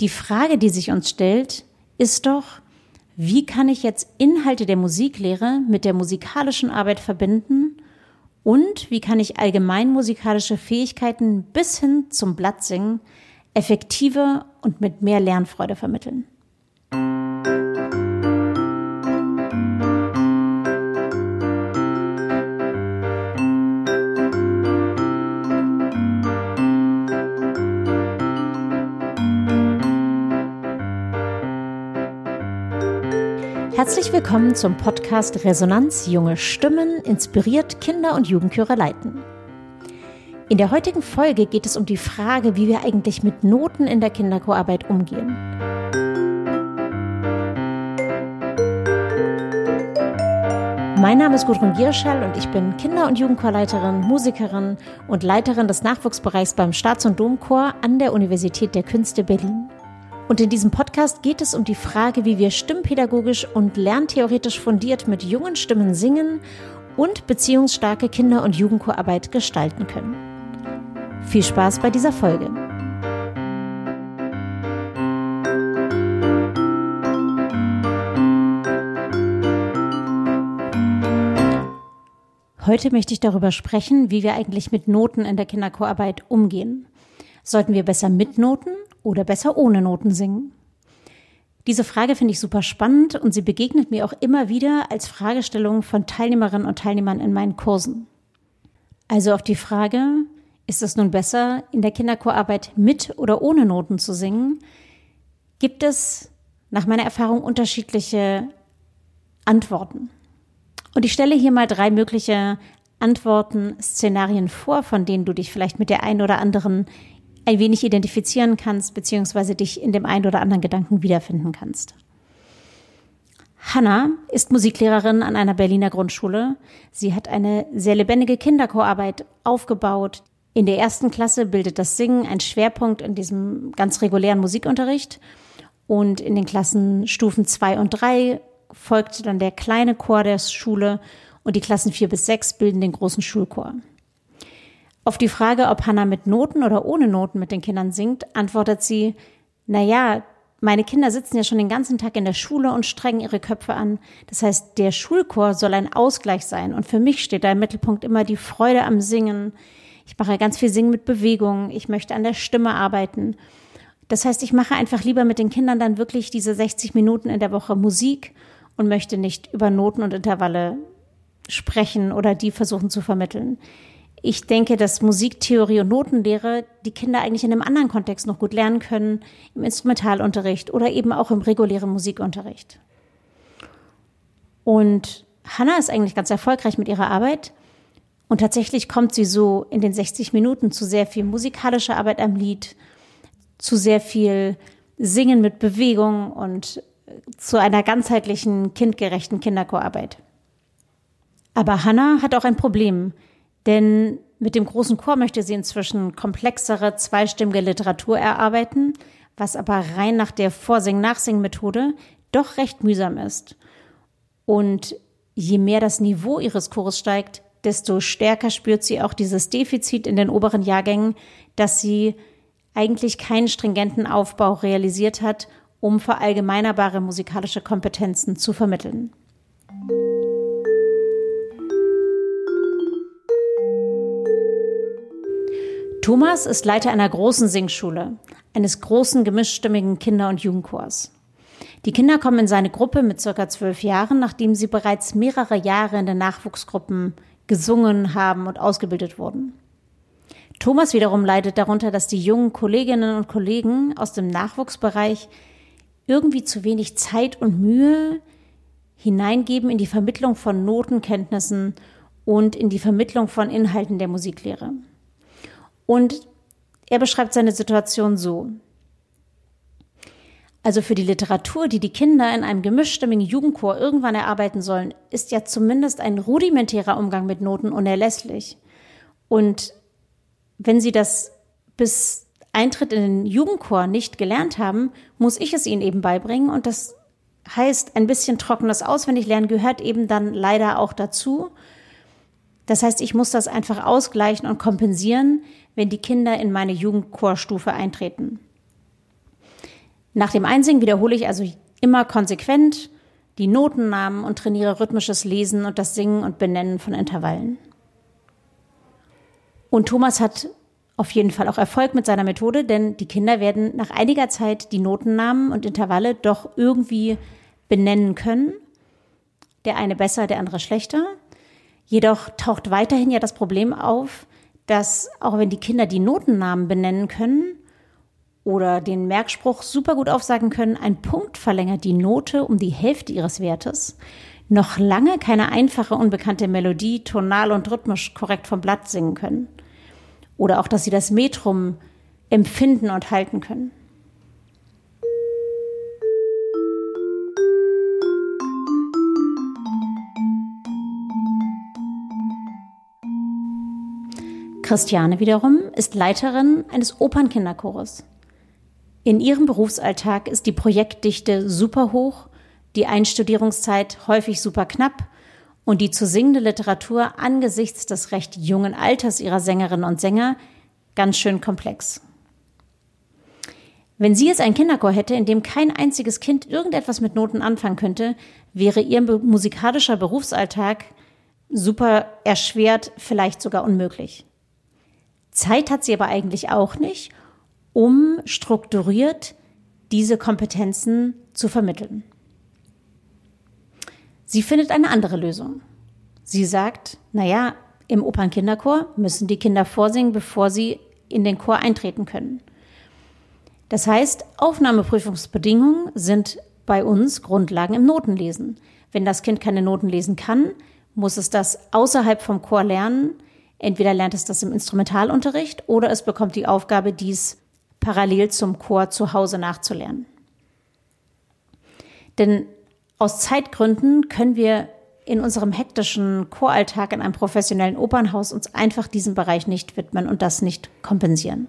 Die Frage, die sich uns stellt, ist doch, wie kann ich jetzt Inhalte der Musiklehre mit der musikalischen Arbeit verbinden und wie kann ich allgemein musikalische Fähigkeiten bis hin zum Blattsingen effektiver und mit mehr Lernfreude vermitteln? Herzlich willkommen zum Podcast Resonanz Junge Stimmen, inspiriert Kinder- und Jugendchöre leiten. In der heutigen Folge geht es um die Frage, wie wir eigentlich mit Noten in der Kinderchorarbeit umgehen. Mein Name ist Gudrun Gierschall und ich bin Kinder- und Jugendchorleiterin, Musikerin und Leiterin des Nachwuchsbereichs beim Staats- und Domchor an der Universität der Künste Berlin. Und in diesem Podcast geht es um die Frage, wie wir stimmpädagogisch und lerntheoretisch fundiert mit jungen Stimmen singen und beziehungsstarke Kinder- und Jugendchorarbeit gestalten können. Viel Spaß bei dieser Folge. Heute möchte ich darüber sprechen, wie wir eigentlich mit Noten in der Kinderchorarbeit umgehen. Sollten wir besser mit Noten oder besser ohne Noten singen? Diese Frage finde ich super spannend und sie begegnet mir auch immer wieder als Fragestellung von Teilnehmerinnen und Teilnehmern in meinen Kursen. Also auf die Frage, ist es nun besser, in der Kinderchorarbeit mit oder ohne Noten zu singen, gibt es nach meiner Erfahrung unterschiedliche Antworten. Und ich stelle hier mal 3 mögliche Antworten-Szenarien vor, von denen du dich vielleicht mit der einen oder anderen ein wenig identifizieren kannst, beziehungsweise dich in dem einen oder anderen Gedanken wiederfinden kannst. Hanna ist Musiklehrerin an einer Berliner Grundschule. Sie hat eine sehr lebendige Kinderchorarbeit aufgebaut. In der 1. Klasse bildet das Singen einen Schwerpunkt in diesem ganz regulären Musikunterricht. Und in den Klassenstufen 2 und 3 folgt dann der kleine Chor der Schule und die Klassen 4 bis 6 bilden den großen Schulchor. Auf die Frage, ob Hanna mit Noten oder ohne Noten mit den Kindern singt, antwortet sie, meine Kinder sitzen ja schon den ganzen Tag in der Schule und strengen ihre Köpfe an. Das heißt, der Schulchor soll ein Ausgleich sein. Und für mich steht da im Mittelpunkt immer die Freude am Singen. Ich mache ganz viel Singen mit Bewegung. Ich möchte an der Stimme arbeiten. Das heißt, ich mache einfach lieber mit den Kindern dann wirklich diese 60 Minuten in der Woche Musik und möchte nicht über Noten und Intervalle sprechen oder die versuchen zu vermitteln. Ich denke, dass Musiktheorie und Notenlehre die Kinder eigentlich in einem anderen Kontext noch gut lernen können, im Instrumentalunterricht oder eben auch im regulären Musikunterricht. Und Hanna ist eigentlich ganz erfolgreich mit ihrer Arbeit und tatsächlich kommt sie so in den 60 Minuten zu sehr viel musikalischer Arbeit am Lied, zu sehr viel Singen mit Bewegung und zu einer ganzheitlichen, kindgerechten Kinderchorarbeit. Aber Hanna hat auch ein Problem. Denn mit dem großen Chor möchte sie inzwischen komplexere, zweistimmige Literatur erarbeiten, was aber rein nach der Vorsing-Nachsing-Methode doch recht mühsam ist. Und je mehr das Niveau ihres Chores steigt, desto stärker spürt sie auch dieses Defizit in den oberen Jahrgängen, dass sie eigentlich keinen stringenten Aufbau realisiert hat, um verallgemeinerbare musikalische Kompetenzen zu vermitteln. Thomas ist Leiter einer großen Singschule, eines großen gemischstimmigen Kinder- und Jugendchors. Die Kinder kommen in seine Gruppe mit ca. 12 Jahren, nachdem sie bereits mehrere Jahre in den Nachwuchsgruppen gesungen haben und ausgebildet wurden. Thomas wiederum leidet darunter, dass die jungen Kolleginnen und Kollegen aus dem Nachwuchsbereich irgendwie zu wenig Zeit und Mühe hineingeben in die Vermittlung von Notenkenntnissen und in die Vermittlung von Inhalten der Musiklehre. Und er beschreibt seine Situation so. Also für die Literatur, die die Kinder in einem gemischstimmigen Jugendchor irgendwann erarbeiten sollen, ist ja zumindest ein rudimentärer Umgang mit Noten unerlässlich. Und wenn sie das bis Eintritt in den Jugendchor nicht gelernt haben, muss ich es ihnen eben beibringen. Und das heißt, ein bisschen trockenes Auswendiglernen gehört eben dann leider auch dazu. Das heißt, ich muss das einfach ausgleichen und kompensieren, wenn die Kinder in meine Jugendchorstufe eintreten. Nach dem Einsingen wiederhole ich also immer konsequent die Notennamen und trainiere rhythmisches Lesen und das Singen und Benennen von Intervallen. Und Thomas hat auf jeden Fall auch Erfolg mit seiner Methode, denn die Kinder werden nach einiger Zeit die Notennamen und Intervalle doch irgendwie benennen können. Der eine besser, der andere schlechter. Jedoch taucht weiterhin ja das Problem auf, dass auch wenn die Kinder die Notennamen benennen können oder den Merkspruch super gut aufsagen können, ein Punkt verlängert die Note um die Hälfte ihres Wertes, noch lange keine einfache, unbekannte Melodie tonal und rhythmisch korrekt vom Blatt singen können. Oder auch, dass sie das Metrum empfinden und halten können. Christiane wiederum ist Leiterin eines Opernkinderchores. In ihrem Berufsalltag ist die Projektdichte super hoch, die Einstudierungszeit häufig super knapp und die zu singende Literatur angesichts des recht jungen Alters ihrer Sängerinnen und Sänger ganz schön komplex. Wenn sie jetzt einen Kinderchor hätte, in dem kein einziges Kind irgendetwas mit Noten anfangen könnte, wäre ihr musikalischer Berufsalltag super erschwert, vielleicht sogar unmöglich. Zeit hat sie aber eigentlich auch nicht, um strukturiert diese Kompetenzen zu vermitteln. Sie findet eine andere Lösung. Sie sagt, im Opernkinderchor müssen die Kinder vorsingen, bevor sie in den Chor eintreten können. Das heißt, Aufnahmeprüfungsbedingungen sind bei uns Grundlagen im Notenlesen. Wenn das Kind keine Noten lesen kann, muss es das außerhalb vom Chor lernen. Entweder lernt es das im Instrumentalunterricht oder es bekommt die Aufgabe, dies parallel zum Chor zu Hause nachzulernen. Denn aus Zeitgründen können wir in unserem hektischen Choralltag in einem professionellen Opernhaus uns einfach diesem Bereich nicht widmen und das nicht kompensieren.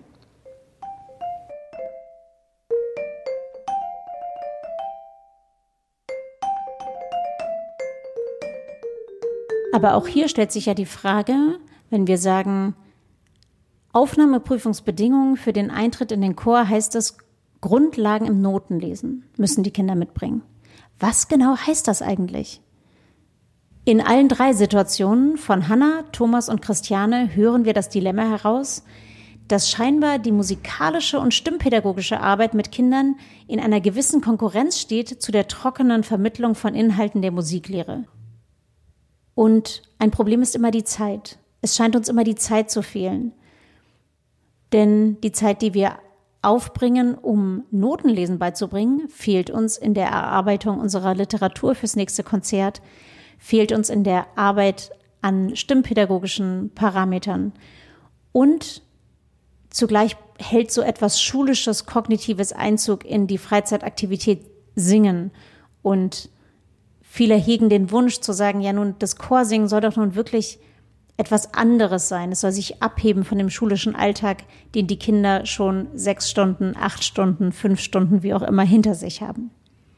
Aber auch hier stellt sich ja die Frage, wenn wir sagen, Aufnahmeprüfungsbedingungen für den Eintritt in den Chor, heißt es, Grundlagen im Notenlesen müssen die Kinder mitbringen. Was genau heißt das eigentlich? In allen 3 Situationen von Hannah, Thomas und Christiane hören wir das Dilemma heraus, dass scheinbar die musikalische und stimmpädagogische Arbeit mit Kindern in einer gewissen Konkurrenz steht zu der trockenen Vermittlung von Inhalten der Musiklehre. Und ein Problem ist immer die Zeit. Es scheint uns immer die Zeit zu fehlen. Denn die Zeit, die wir aufbringen, um Notenlesen beizubringen, fehlt uns in der Erarbeitung unserer Literatur fürs nächste Konzert, fehlt uns in der Arbeit an stimmpädagogischen Parametern. Und zugleich hält so etwas Schulisches, Kognitives Einzug in die Freizeitaktivität Singen. Und viele hegen den Wunsch zu sagen, ja nun, das Chorsingen soll doch nun wirklich etwas anderes sein. Es soll sich abheben von dem schulischen Alltag, den die Kinder schon 6 Stunden, 8 Stunden, 5 Stunden, wie auch immer, hinter sich haben.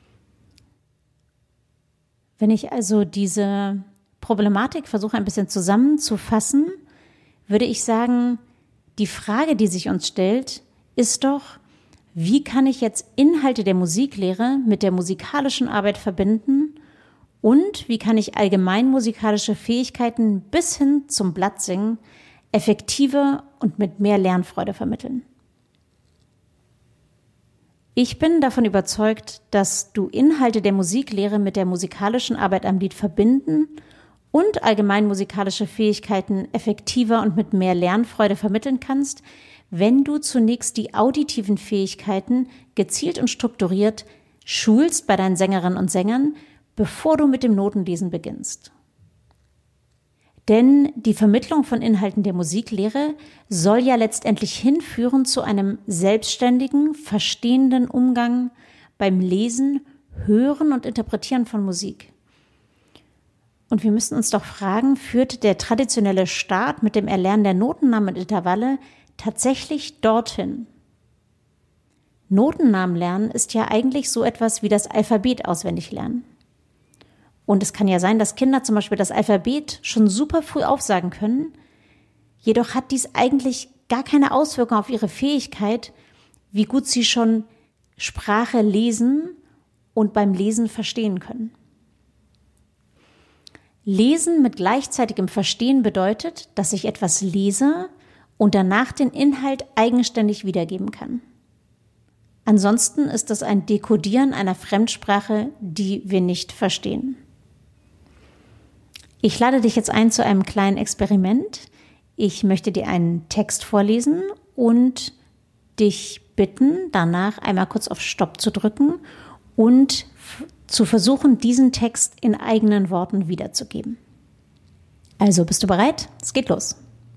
Wenn ich also diese Problematik versuche, ein bisschen zusammenzufassen, würde ich sagen, die Frage, die sich uns stellt, ist doch, wie kann ich jetzt Inhalte der Musiklehre mit der musikalischen Arbeit verbinden? Und wie kann ich allgemein musikalische Fähigkeiten bis hin zum Blattsingen effektiver und mit mehr Lernfreude vermitteln? Ich bin davon überzeugt, dass du Inhalte der Musiklehre mit der musikalischen Arbeit am Lied verbinden und allgemein musikalische Fähigkeiten effektiver und mit mehr Lernfreude vermitteln kannst, wenn du zunächst die auditiven Fähigkeiten gezielt und strukturiert schulst bei deinen Sängerinnen und Sängern, bevor du mit dem Notenlesen beginnst. Denn die Vermittlung von Inhalten der Musiklehre soll ja letztendlich hinführen zu einem selbstständigen, verstehenden Umgang beim Lesen, Hören und Interpretieren von Musik. Und wir müssen uns doch fragen, führt der traditionelle Start mit dem Erlernen der Notennamen und Intervalle tatsächlich dorthin? Notennamen lernen ist ja eigentlich so etwas wie das Alphabet auswendig lernen. Und es kann ja sein, dass Kinder zum Beispiel das Alphabet schon super früh aufsagen können. Jedoch hat dies eigentlich gar keine Auswirkung auf ihre Fähigkeit, wie gut sie schon Sprache lesen und beim Lesen verstehen können. Lesen mit gleichzeitigem Verstehen bedeutet, dass ich etwas lese und danach den Inhalt eigenständig wiedergeben kann. Ansonsten ist es ein Dekodieren einer Fremdsprache, die wir nicht verstehen. Ich lade dich jetzt ein zu einem kleinen Experiment. Ich möchte dir einen Text vorlesen und dich bitten, danach einmal kurz auf Stopp zu drücken und zu versuchen, diesen Text in eigenen Worten wiederzugeben. Also, bist du bereit? Es geht los.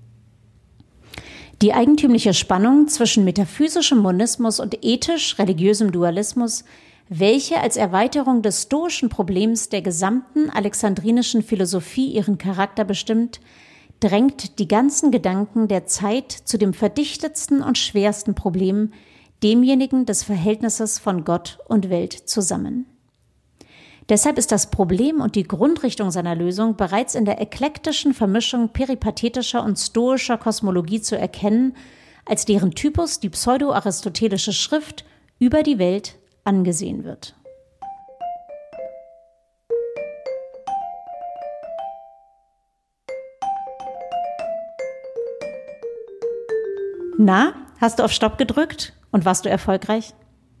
Die eigentümliche Spannung zwischen metaphysischem Monismus und ethisch-religiösem Dualismus, welche als Erweiterung des stoischen Problems der gesamten alexandrinischen Philosophie ihren Charakter bestimmt, drängt die ganzen Gedanken der Zeit zu dem verdichtetsten und schwersten Problem, demjenigen des Verhältnisses von Gott und Welt zusammen. Deshalb ist das Problem und die Grundrichtung seiner Lösung bereits in der eklektischen Vermischung peripatetischer und stoischer Kosmologie zu erkennen, als deren Typus die pseudo-aristotelische Schrift über die Welt angesehen wird. Na, hast du auf Stopp gedrückt und warst du erfolgreich?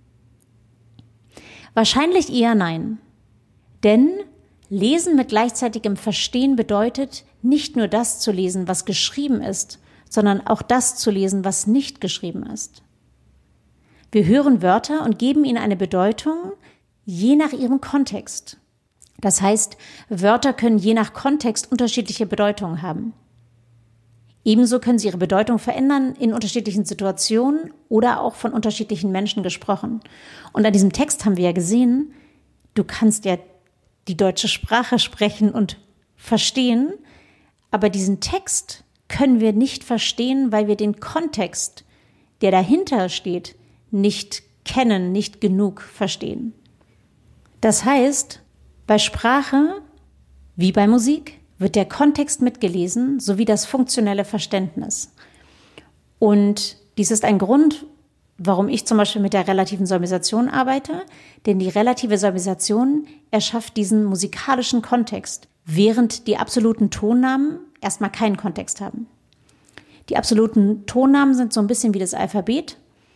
Wahrscheinlich eher nein. Denn Lesen mit gleichzeitigem Verstehen bedeutet, nicht nur das zu lesen, was geschrieben ist, sondern auch das zu lesen, was nicht geschrieben ist. Wir hören Wörter und geben ihnen eine Bedeutung, je nach ihrem Kontext. Das heißt, Wörter können je nach Kontext unterschiedliche Bedeutungen haben. Ebenso können sie ihre Bedeutung verändern in unterschiedlichen Situationen oder auch von unterschiedlichen Menschen gesprochen. Und an diesem Text haben wir ja gesehen, du kannst ja die deutsche Sprache sprechen und verstehen, aber diesen Text können wir nicht verstehen, weil wir den Kontext, der dahinter steht, nicht kennen, nicht genug verstehen. Das heißt, bei Sprache wie bei Musik wird der Kontext mitgelesen, sowie das funktionelle Verständnis. Und dies ist ein Grund, warum ich zum Beispiel mit der relativen Solmisation arbeite, denn die relative Solmisation erschafft diesen musikalischen Kontext, während die absoluten Tonnamen erstmal keinen Kontext haben. Die absoluten Tonnamen sind so ein bisschen wie das Alphabet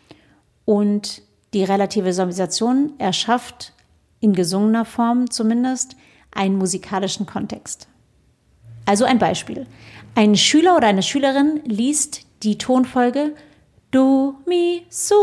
und die relative Solmisation erschafft, in gesungener Form zumindest, einen musikalischen Kontext. Also ein Beispiel. Ein Schüler oder eine Schülerin liest die Tonfolge Do, Mi, So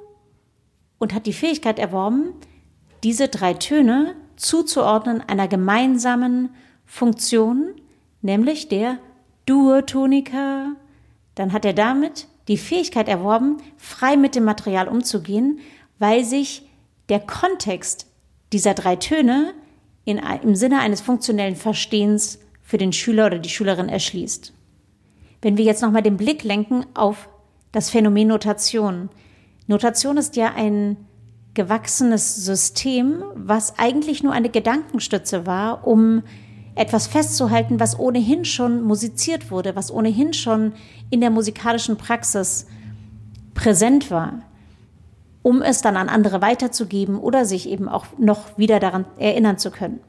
und hat die Fähigkeit erworben, diese 3 Töne zuzuordnen einer gemeinsamen Funktion, nämlich der Duotonika. Dann hat er damit die Fähigkeit erworben, frei mit dem Material umzugehen, weil sich der Kontext dieser 3 Töne im Sinne eines funktionellen Verstehens für den Schüler oder die Schülerin erschließt. Wenn wir jetzt nochmal den Blick lenken auf das Phänomen Notation. Notation ist ja ein gewachsenes System, was eigentlich nur eine Gedankenstütze war, um etwas festzuhalten, was ohnehin schon musiziert wurde, was ohnehin schon in der musikalischen Praxis präsent war, um es dann an andere weiterzugeben oder sich eben auch noch wieder daran erinnern zu können.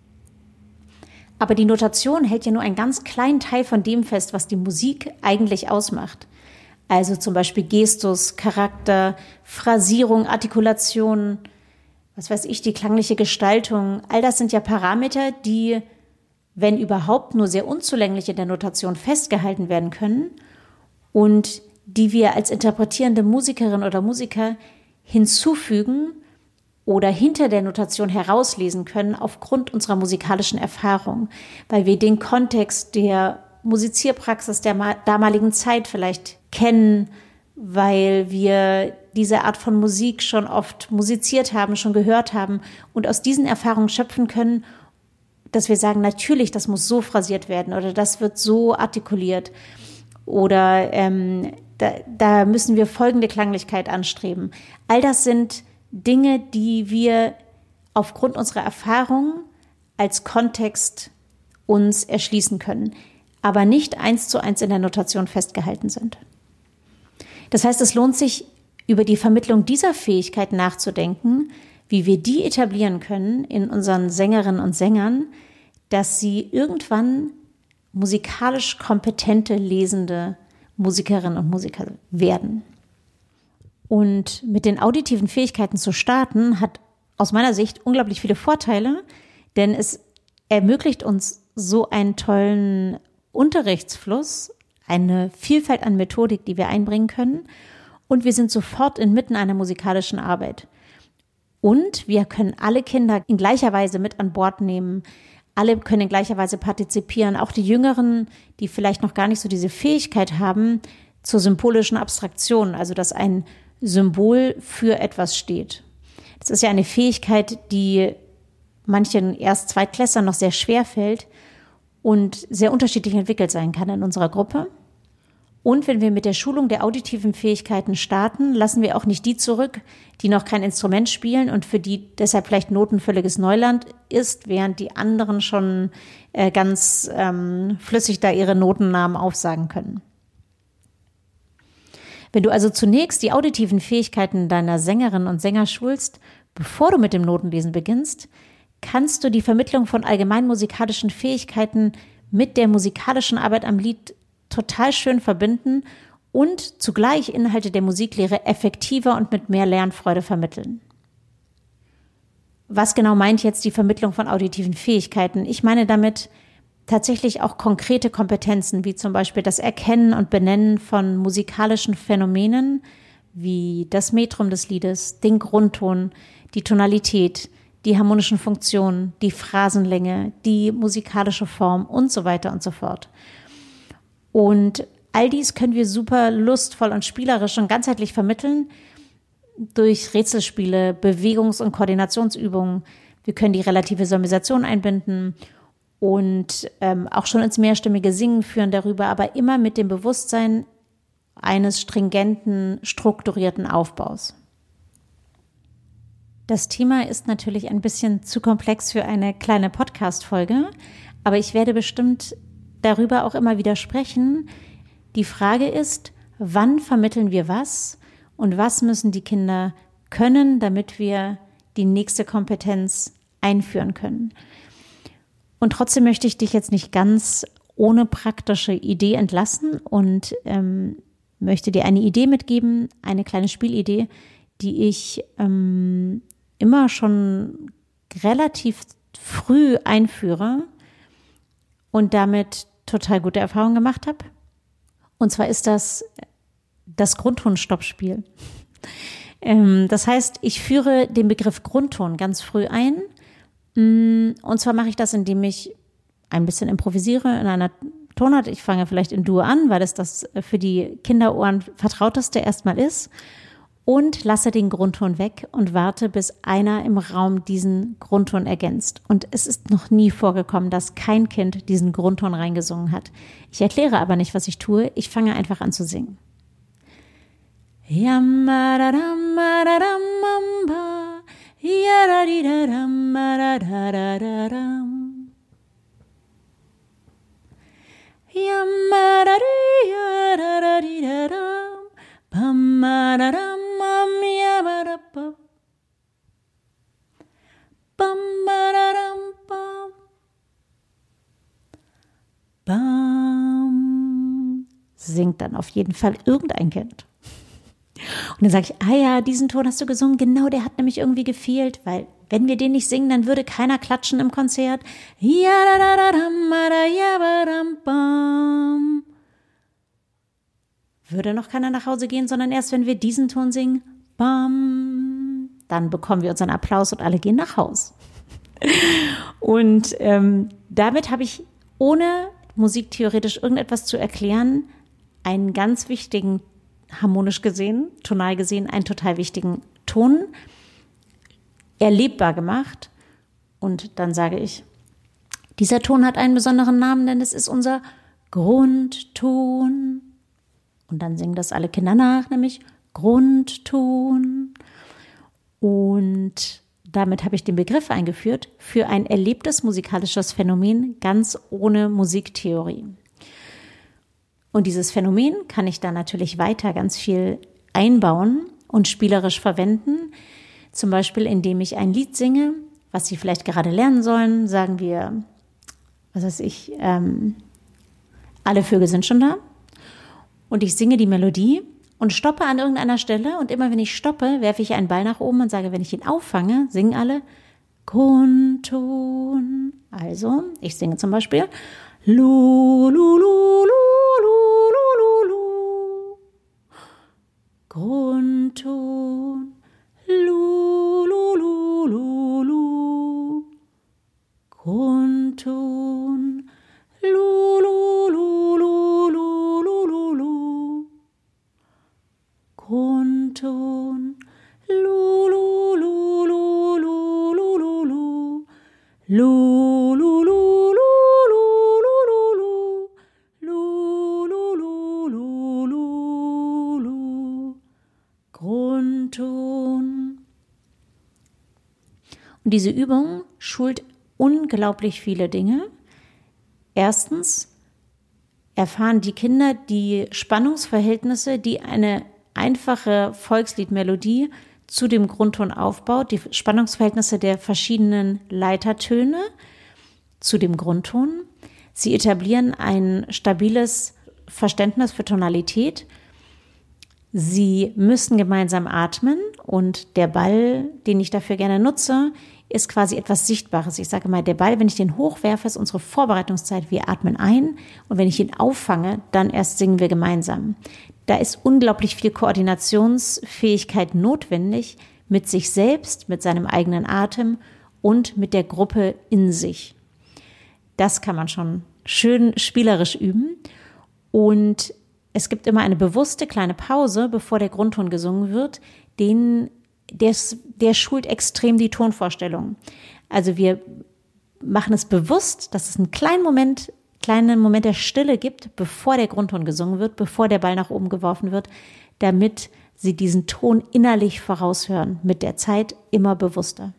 Aber die Notation hält ja nur einen ganz kleinen Teil von dem fest, was die Musik eigentlich ausmacht. Also zum Beispiel Gestus, Charakter, Phrasierung, Artikulation, was weiß ich, die klangliche Gestaltung. All das sind ja Parameter, die, wenn überhaupt, nur sehr unzulänglich in der Notation festgehalten werden können und die wir als interpretierende Musikerin oder Musiker hinzufügen oder hinter der Notation herauslesen können aufgrund unserer musikalischen Erfahrung, weil wir den Kontext der Musizierpraxis der damaligen Zeit vielleicht kennen, weil wir diese Art von Musik schon oft musiziert haben, schon gehört haben und aus diesen Erfahrungen schöpfen können, dass wir sagen, natürlich, das muss so phrasiert werden oder das wird so artikuliert oder da müssen wir folgende Klanglichkeit anstreben. All das sind Dinge, die wir aufgrund unserer Erfahrung als Kontext uns erschließen können, aber nicht 1:1 in der Notation festgehalten sind. Das heißt, es lohnt sich, über die Vermittlung dieser Fähigkeit nachzudenken, wie wir die etablieren können in unseren Sängerinnen und Sängern, dass sie irgendwann musikalisch kompetente, lesende Musikerinnen und Musiker werden. Und mit den auditiven Fähigkeiten zu starten, hat aus meiner Sicht unglaublich viele Vorteile, denn es ermöglicht uns so einen tollen Unterrichtsfluss, eine Vielfalt an Methodik, die wir einbringen können, und wir sind sofort inmitten einer musikalischen Arbeit. Und wir können alle Kinder in gleicher Weise mit an Bord nehmen, alle können in gleicher Weise partizipieren, auch die Jüngeren, die vielleicht noch gar nicht so diese Fähigkeit haben zur symbolischen Abstraktion, also dass ein Symbol für etwas steht. Das ist ja eine Fähigkeit, die manchen erst Zweitklässlern noch sehr schwer fällt und sehr unterschiedlich entwickelt sein kann in unserer Gruppe. Und wenn wir mit der Schulung der auditiven Fähigkeiten starten, lassen wir auch nicht die zurück, die noch kein Instrument spielen und für die deshalb vielleicht notenvölliges Neuland ist, während die anderen schon ganz flüssig da ihre Notennamen aufsagen können. Wenn du also zunächst die auditiven Fähigkeiten deiner Sängerinnen und Sänger schulst, bevor du mit dem Notenlesen beginnst, kannst du die Vermittlung von allgemein musikalischen Fähigkeiten mit der musikalischen Arbeit am Lied total schön verbinden und zugleich Inhalte der Musiklehre effektiver und mit mehr Lernfreude vermitteln. Was genau meint jetzt die Vermittlung von auditiven Fähigkeiten? Ich meine damit tatsächlich auch konkrete Kompetenzen, wie zum Beispiel das Erkennen und Benennen von musikalischen Phänomenen, wie das Metrum des Liedes, den Grundton, die Tonalität, die harmonischen Funktionen, die Phrasenlänge, die musikalische Form und so weiter und so fort. Und all dies können wir super lustvoll und spielerisch und ganzheitlich vermitteln durch Rätselspiele, Bewegungs- und Koordinationsübungen. Wir können die relative Solmisation einbinden und auch schon ins mehrstimmige Singen führen darüber, aber immer mit dem Bewusstsein eines stringenten, strukturierten Aufbaus. Das Thema ist natürlich ein bisschen zu komplex für eine kleine Podcast-Folge, aber ich werde bestimmt darüber auch immer wieder sprechen. Die Frage ist, wann vermitteln wir was und was müssen die Kinder können, damit wir die nächste Kompetenz einführen können. Und trotzdem möchte ich dich jetzt nicht ganz ohne praktische Idee entlassen und möchte dir eine Idee mitgeben, eine kleine Spielidee, die ich immer schon relativ früh einführe und damit total gute Erfahrungen gemacht habe. Und zwar ist das Grundtonstoppspiel. Das heißt, ich führe den Begriff Grundton ganz früh ein. Und zwar mache ich das, indem ich ein bisschen improvisiere in einer Tonart. Ich fange vielleicht in Dur an, weil es das für die Kinderohren vertrauteste erstmal ist. Und lasse den Grundton weg und warte, bis einer im Raum diesen Grundton ergänzt. Und es ist noch nie vorgekommen, dass kein Kind diesen Grundton reingesungen hat. Ich erkläre aber nicht, was ich tue. Ich fange einfach an zu singen. Singt dann auf jeden Fall irgendein Kind. Und dann sage ich, ja, diesen Ton hast du gesungen, genau, der hat nämlich irgendwie gefehlt, weil wenn wir den nicht singen, dann würde keiner klatschen im Konzert. Würde noch keiner nach Hause gehen, sondern erst, wenn wir diesen Ton singen, bam, dann bekommen wir unseren Applaus und alle gehen nach Haus. Und damit habe ich, ohne musiktheoretisch irgendetwas zu erklären, einen ganz wichtigen, harmonisch gesehen, tonal gesehen, einen total wichtigen Ton erlebbar gemacht. Und dann sage ich, dieser Ton hat einen besonderen Namen, denn es ist unser Grundton. Und dann singen das alle Kinder nach, nämlich Grundton. Und damit habe ich den Begriff eingeführt für ein erlebtes musikalisches Phänomen, ganz ohne Musiktheorie. Und dieses Phänomen kann ich dann natürlich weiter ganz viel einbauen und spielerisch verwenden. Zum Beispiel, indem ich ein Lied singe, was sie vielleicht gerade lernen sollen. Sagen wir, was weiß ich, alle Vögel sind schon da. Und ich singe die Melodie und stoppe an irgendeiner Stelle. Und immer wenn ich stoppe, werfe ich einen Ball nach oben und sage, wenn ich ihn auffange, singen alle Grundton. Also, ich singe zum Beispiel Lu, lu, lu, lu, lu, lu, lu, lu. Grundton. Lu, lu, lu, lu, lu. Grundton. Lu, lu, lu, lu, lu, lu, lu, lu. Grundton. Lu, lu, lu, lu, lu, lu, lu, lu. Lu, lu, lu, lu, lu, lu, lu, lu, lu, lu, lu, lu. Grundton. Und diese Übung schult unglaublich viele Dinge. Erstens erfahren die Kinder die Spannungsverhältnisse, die eine einfache Volksliedmelodie zu dem Grundton aufbaut, die Spannungsverhältnisse der verschiedenen Leitertöne zu dem Grundton. Sie etablieren ein stabiles Verständnis für Tonalität. Sie müssen gemeinsam atmen und der Ball, den ich dafür gerne nutze, ist quasi etwas Sichtbares. Ich sage mal, der Ball, wenn ich den hochwerfe, ist unsere Vorbereitungszeit. Wir atmen ein und wenn ich ihn auffange, dann erst singen wir gemeinsam. Da ist unglaublich viel Koordinationsfähigkeit notwendig mit sich selbst, mit seinem eigenen Atem und mit der Gruppe in sich. Das kann man schon schön spielerisch üben. Und es gibt immer eine bewusste kleine Pause, bevor der Grundton gesungen wird, der schult extrem die Tonvorstellung. Also wir machen es bewusst, dass es einen kleinen Moment der Stille gibt, bevor der Grundton gesungen wird, bevor der Ball nach oben geworfen wird, damit sie diesen Ton innerlich voraushören, mit der Zeit immer bewusster.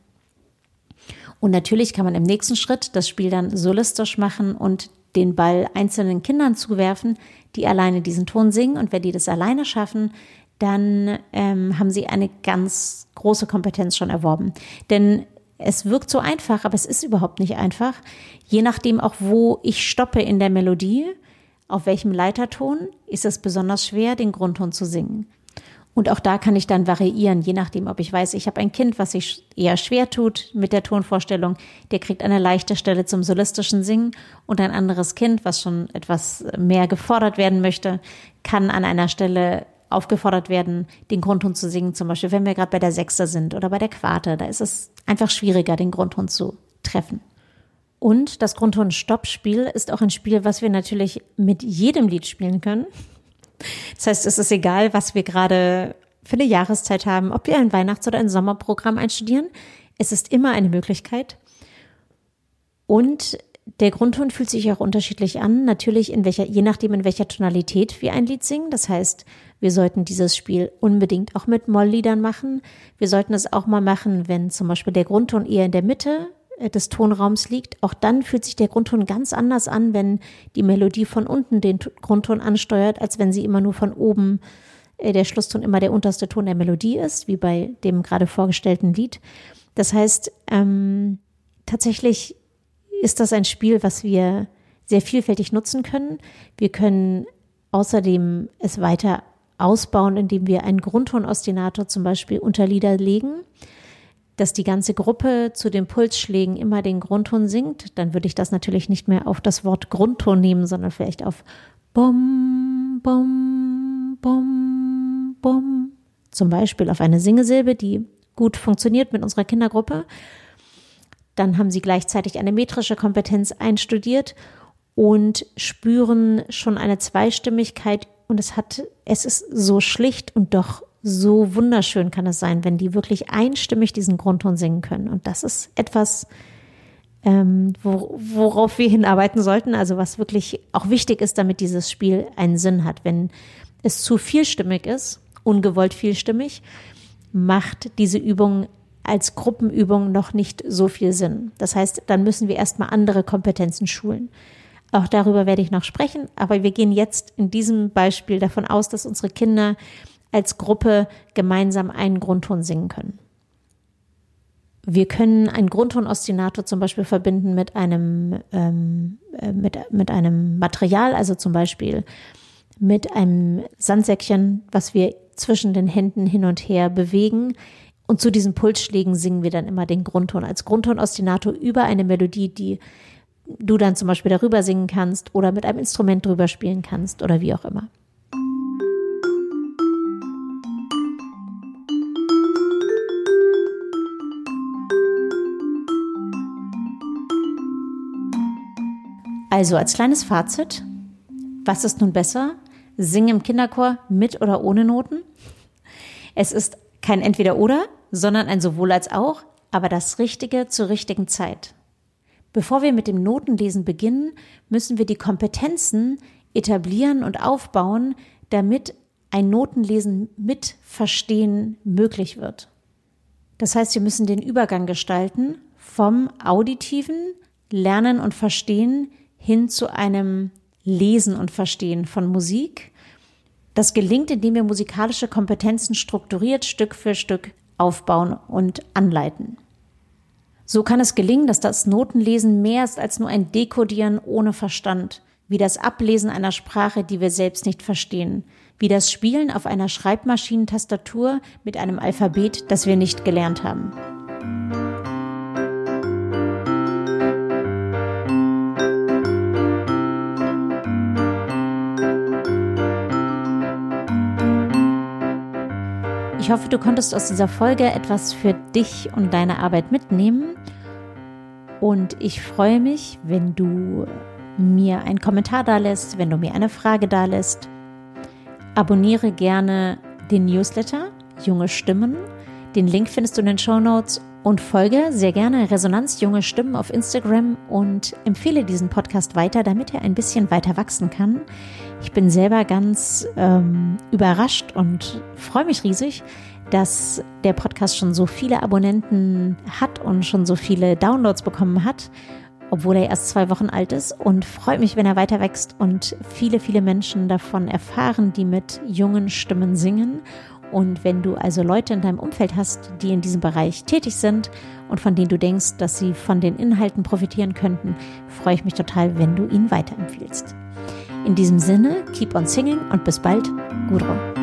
Und natürlich kann man im nächsten Schritt das Spiel dann solistisch machen und den Ball einzelnen Kindern zuwerfen, die alleine diesen Ton singen. Und wenn die das alleine schaffen, dann haben sie eine ganz große Kompetenz schon erworben. Denn es wirkt so einfach, aber es ist überhaupt nicht einfach. Je nachdem auch, wo ich stoppe in der Melodie, auf welchem Leiterton, ist es besonders schwer, den Grundton zu singen. Und auch da kann ich dann variieren, je nachdem, ob ich weiß, ich habe ein Kind, was sich eher schwer tut mit der Tonvorstellung, der kriegt eine leichte Stelle zum solistischen Singen, und ein anderes Kind, was schon etwas mehr gefordert werden möchte, kann an einer Stelle aufgefordert werden, den Grundton zu singen, zum Beispiel, wenn wir gerade bei der Sechste sind oder bei der Quarte, da ist es einfach schwieriger, den Grundton zu treffen. Und das Grundton-Stopp-Spiel ist auch ein Spiel, was wir natürlich mit jedem Lied spielen können. Das heißt, es ist egal, was wir gerade für eine Jahreszeit haben, ob wir ein Weihnachts- oder ein Sommerprogramm einstudieren. Es ist immer eine Möglichkeit. Und der Grundton fühlt sich auch unterschiedlich an, natürlich je nachdem, in welcher Tonalität wir ein Lied singen. Das heißt, wir sollten dieses Spiel unbedingt auch mit Mollliedern machen. Wir sollten es auch mal machen, wenn zum Beispiel der Grundton eher in der Mitte des Tonraums liegt. Auch dann fühlt sich der Grundton ganz anders an, wenn die Melodie von unten den Grundton ansteuert, als wenn sie immer nur von oben, der Schlusston immer der unterste Ton der Melodie ist, wie bei dem gerade vorgestellten Lied. Das heißt, tatsächlich ist das ein Spiel, was wir sehr vielfältig nutzen können. Wir können außerdem es weiter ausbauen, indem wir einen Grundtonostinator zum Beispiel unter Lieder legen, dass die ganze Gruppe zu den Pulsschlägen immer den Grundton singt. Dann würde ich das natürlich nicht mehr auf das Wort Grundton nehmen, sondern vielleicht auf Bom, Bom, Bom, Bom. Zum Beispiel auf eine Singesilbe, die gut funktioniert mit unserer Kindergruppe. Dann haben sie gleichzeitig eine metrische Kompetenz einstudiert und spüren schon eine Zweistimmigkeit. Und es ist so schlicht und doch so wunderschön kann es sein, wenn die wirklich einstimmig diesen Grundton singen können. Und das ist etwas, worauf wir hinarbeiten sollten, also was wirklich auch wichtig ist, damit dieses Spiel einen Sinn hat. Wenn es zu vielstimmig ist, ungewollt vielstimmig, macht diese Übung als Gruppenübung noch nicht so viel Sinn. Das heißt, dann müssen wir erstmal andere Kompetenzen schulen. Auch darüber werde ich noch sprechen, aber wir gehen jetzt in diesem Beispiel davon aus, dass unsere Kinder als Gruppe gemeinsam einen Grundton singen können. Wir können einen Grundtonostinato zum Beispiel verbinden mit einem Material, also zum Beispiel mit einem Sandsäckchen, was wir zwischen den Händen hin und her bewegen. Und zu diesen Pulsschlägen singen wir dann immer den Grundton als Grundtonostinato über eine Melodie, die du dann zum Beispiel darüber singen kannst oder mit einem Instrument drüber spielen kannst oder wie auch immer. Also als kleines Fazit, was ist nun besser? Singen im Kinderchor mit oder ohne Noten? Es ist kein Entweder-Oder, sondern ein Sowohl als auch, aber das Richtige zur richtigen Zeit. Bevor wir mit dem Notenlesen beginnen, müssen wir die Kompetenzen etablieren und aufbauen, damit ein Notenlesen mit Verstehen möglich wird. Das heißt, wir müssen den Übergang gestalten vom auditiven Lernen und Verstehen hin zu einem Lesen und Verstehen von Musik. Das gelingt, indem wir musikalische Kompetenzen strukturiert Stück für Stück aufbauen und anleiten. So kann es gelingen, dass das Notenlesen mehr ist als nur ein Dekodieren ohne Verstand, wie das Ablesen einer Sprache, die wir selbst nicht verstehen, wie das Spielen auf einer Schreibmaschinentastatur mit einem Alphabet, das wir nicht gelernt haben. Ich hoffe, du konntest aus dieser Folge etwas für dich und deine Arbeit mitnehmen. Und ich freue mich, wenn du mir einen Kommentar dalässt, wenn du mir eine Frage dalässt. Abonniere gerne den Newsletter Junge Stimmen. Den Link findest du in den Shownotes und folge sehr gerne Resonanz Junge Stimmen auf Instagram und empfehle diesen Podcast weiter, damit er ein bisschen weiter wachsen kann. Ich bin selber ganz überrascht und freue mich riesig, dass der Podcast schon so viele Abonnenten hat und schon so viele Downloads bekommen hat, obwohl er erst 2 Wochen alt ist, und freue mich, wenn er weiter wächst und viele, viele Menschen davon erfahren, die mit jungen Stimmen singen. Und wenn du also Leute in deinem Umfeld hast, die in diesem Bereich tätig sind und von denen du denkst, dass sie von den Inhalten profitieren könnten, freue ich mich total, wenn du ihnen weiterempfiehlst. In diesem Sinne, keep on singing und bis bald, Gudrun.